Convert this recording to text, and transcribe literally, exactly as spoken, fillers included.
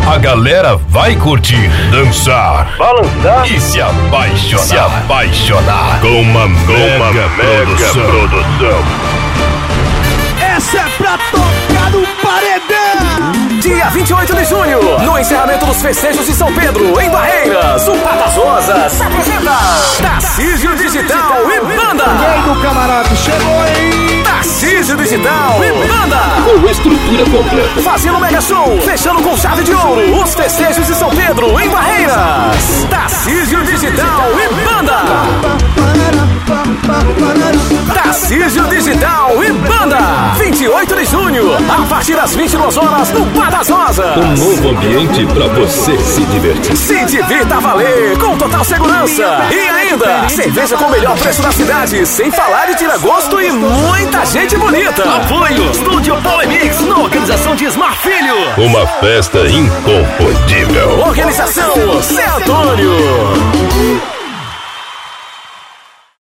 A galera vai curtir, dançar, balançar e se apaixonar. Se apaixonar com uma mega, mega produção. produção. Essa é pra tocar no paredão! Dia vinte e oito de junho, no encerramento dos festejos de São Pedro, em Barreiras, o Patas Rosas se apresenta Tarcísio Digital e Banda. Ninguém do camarada chegou aí. Tarcísio Digital e Banda. Com estrutura completa. Fazendo um mega show, fechando com chave de ouro, os festejos de São Pedro, em Barreiras. Tarcísio Digital e Banda. Tarcísio Digital e Banda. vinte e oito de junho, a partir das vinte e duas horas, no Patas Rosas. Um novo ambiente pra você se divertir. Se divirta a valer, com total segurança. E ainda, cerveja com o melhor preço da cidade, sem falar de tira-gosto e muita gente bonita. Apoio, Estúdio Polemix, na organização de Ismar Filho. Uma festa inconfundível. Organização Zé Antônio.